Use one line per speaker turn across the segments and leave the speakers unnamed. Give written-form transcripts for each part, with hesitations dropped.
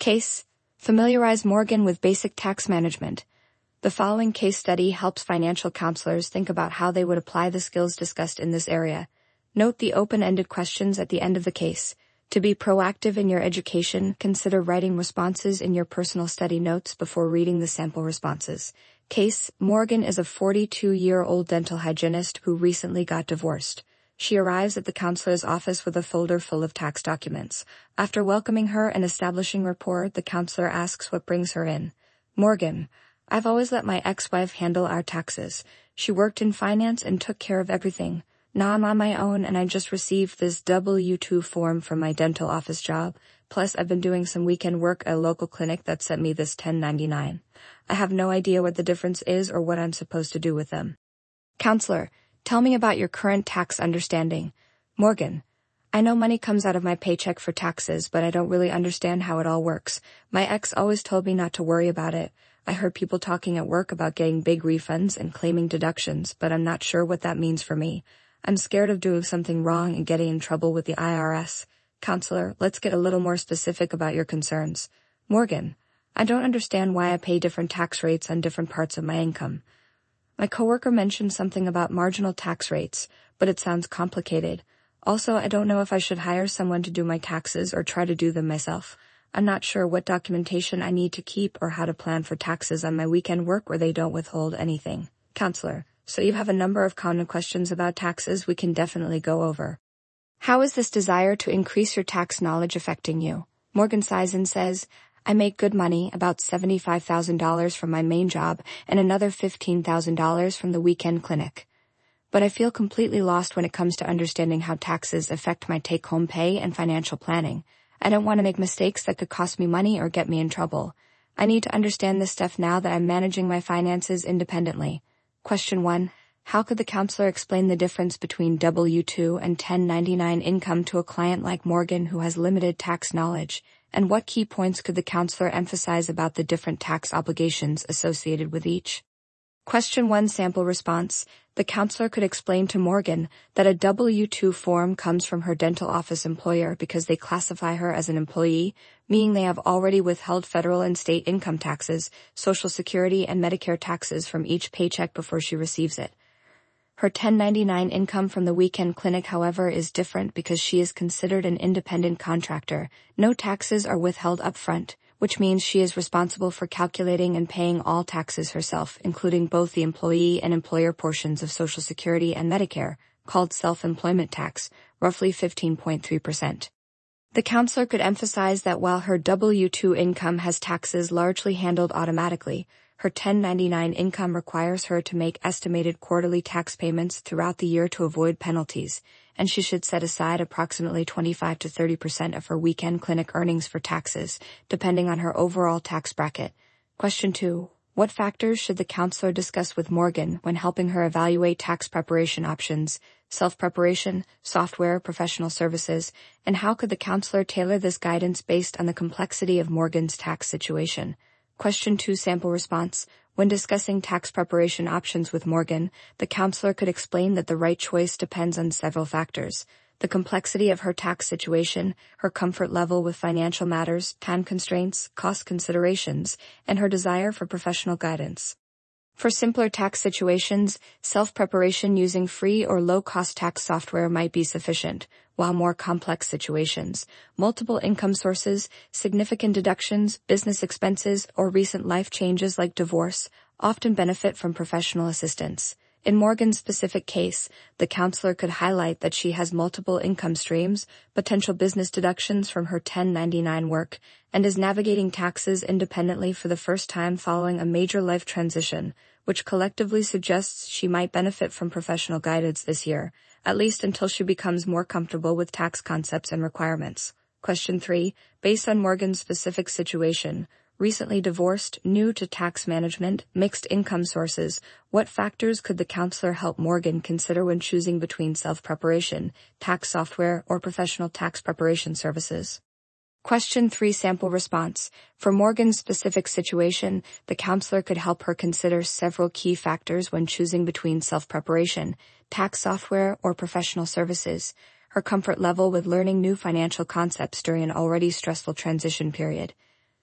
Case: familiarize Morgan with basic tax management. The following case study helps financial counselors think about how they would apply the skills discussed in this area. Note the open-ended questions at the end of the case. To be proactive in your education, consider writing responses in your personal study notes before reading the sample responses. Case: Morgan is a 42-year-old dental hygienist who recently got divorced. She arrives at the counselor's office with a folder full of tax documents. After welcoming her and establishing rapport, the counselor asks what brings her in. Morgan: I've always let my ex-wife handle our taxes. She worked in finance and took care of everything. Now I'm on my own and I just received this W-2 form from my dental office job. Plus I've been doing some weekend work at a local clinic that sent me this 1099. I have no idea what the difference is or what I'm supposed to do with them. Counselor: Tell me about your current tax understanding. Morgan: I know money comes out of my paycheck for taxes, but I don't really understand how it all works. My ex always told me not to worry about it. I heard people talking at work about getting big refunds and claiming deductions, but I'm not sure what that means for me. I'm scared of doing something wrong and getting in trouble with the IRS. Counselor: Let's get a little more specific about your concerns. Morgan: I don't understand why I pay different tax rates on different parts of my income. My coworker mentioned something about marginal tax rates, but it sounds complicated. Also, I don't know if I should hire someone to do my taxes or try to do them myself. I'm not sure what documentation I need to keep or how to plan for taxes on my weekend work where they don't withhold anything. Counselor: So you have a number of common questions about taxes we can definitely go over. How is this desire to increase your tax knowledge affecting you? Morgan sighs and says, I make good money, about $75,000 from my main job and another $15,000 from the weekend clinic. But I feel completely lost when it comes to understanding how taxes affect my take-home pay and financial planning. I don't want to make mistakes that could cost me money or get me in trouble. I need to understand this stuff now that I'm managing my finances independently. Question 1. How could the counselor explain the difference between W-2 and 1099 income to a client like Morgan who has limited tax knowledge? And what key points could the counselor emphasize about the different tax obligations associated with each? Question 1 sample response. The counselor could explain to Morgan that a W-2 form comes from her dental office employer because they classify her as an employee, meaning they have already withheld federal and state income taxes, Social Security and Medicare taxes from each paycheck before she receives it. Her 1099 income from the weekend clinic, however, is different because she is considered an independent contractor. No taxes are withheld upfront, which means she is responsible for calculating and paying all taxes herself, including both the employee and employer portions of Social Security and Medicare, called self-employment tax, roughly 15.3%. The counselor could emphasize that while her W-2 income has taxes largely handled automatically, her 1099 income requires her to make estimated quarterly tax payments throughout the year to avoid penalties, and she should set aside approximately 25 to 30% of her weekend clinic earnings for taxes, depending on her overall tax bracket. Question 2. What factors should the counselor discuss with Morgan when helping her evaluate tax preparation options, self-preparation, software, professional services, and how could the counselor tailor this guidance based on the complexity of Morgan's tax situation? Question 2 sample response. When discussing tax preparation options with Morgan, the counselor could explain that the right choice depends on several factors: the complexity of her tax situation, her comfort level with financial matters, time constraints, cost considerations, and her desire for professional guidance. For simpler tax situations, self-preparation using free or low-cost tax software might be sufficient, while more complex situations, multiple income sources, significant deductions, business expenses, or recent life changes like divorce often benefit from professional assistance. In Morgan's specific case, the counselor could highlight that she has multiple income streams, potential business deductions from her 1099 work, and is navigating taxes independently for the first time following a major life transition, which collectively suggests she might benefit from professional guidance this year, at least until she becomes more comfortable with tax concepts and requirements. Question 3. Based on Morgan's specific situation, recently divorced, new to tax management, mixed income sources, what factors could the counselor help Morgan consider when choosing between self-preparation, tax software, or professional tax preparation services? Question 3 sample response. For Morgan's specific situation, the counselor could help her consider several key factors when choosing between self-preparation, tax software, or professional services: her comfort level with learning new financial concepts during an already stressful transition period,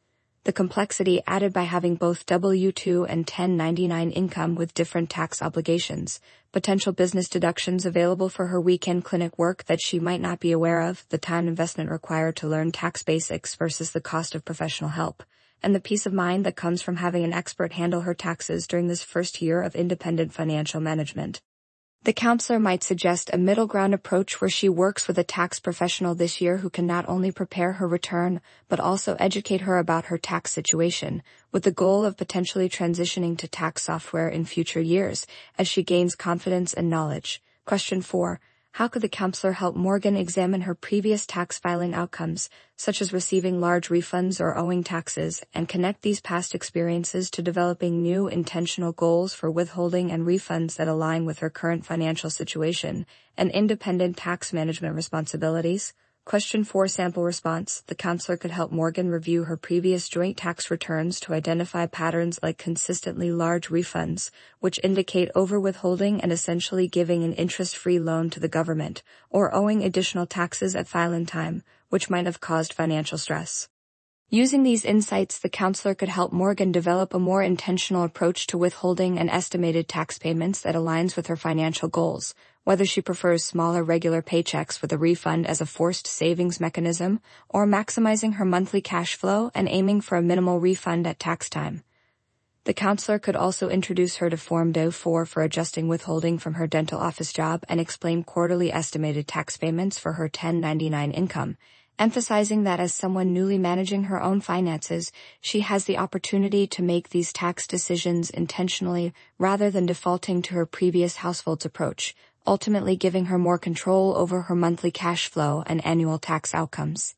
the complexity added by having both W-2 and 1099 income with different tax obligations, potential business deductions available for her weekend clinic work that she might not be aware of, the time investment required to learn tax basics versus the cost of professional help, and the peace of mind that comes from having an expert handle her taxes during this first year of independent financial management. The counselor might suggest a middle ground approach where she works with a tax professional this year who can not only prepare her return, but also educate her about her tax situation, with the goal of potentially transitioning to tax software in future years, as she gains confidence and knowledge. Question 4. How could the counselor help Morgan examine her previous tax filing outcomes, such as receiving large refunds or owing taxes, and connect these past experiences to developing new intentional goals for withholding and refunds that align with her current financial situation and independent tax management responsibilities? Question 4 Sample response. The counselor could help Morgan review her previous joint tax returns to identify patterns like consistently large refunds, which indicate over-withholding and essentially giving an interest-free loan to the government, or owing additional taxes at filing time, which might have caused financial stress. Using these insights, the counselor could help Morgan develop a more intentional approach to withholding and estimated tax payments that aligns with her financial goals, whether she prefers smaller regular paychecks with a refund as a forced savings mechanism, or maximizing her monthly cash flow and aiming for a minimal refund at tax time. The counselor could also introduce her to Form Do-4 for adjusting withholding from her dental office job and explain quarterly estimated tax payments for her 1099 income, emphasizing that as someone newly managing her own finances, she has the opportunity to make these tax decisions intentionally rather than defaulting to her previous household's approach, ultimately giving her more control over her monthly cash flow and annual tax outcomes.